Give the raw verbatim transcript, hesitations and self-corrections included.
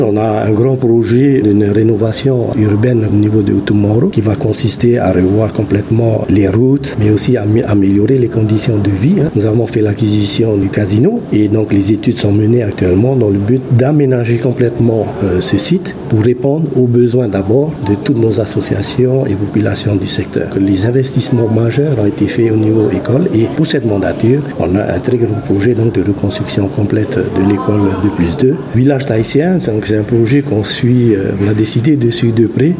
On a un grand projet d'une rénovation urbaine au niveau de Outoumoro qui va consister à revoir complètement les routes, mais aussi à améliorer les conditions de vie. Nous avons fait l'acquisition du casino et donc les études sont menées actuellement dans le but d'aménager complètement euh, ce site pour répondre aux besoins d'abord de toutes nos associations et populations du secteur. Les investissements majeurs ont été faits au niveau école et pour cette mandature, on a un très gros projet donc, de reconstruction complète de l'école deux plus deux. Village tahitien, c'est un projet qu'on suit, on a décidé de suivre de près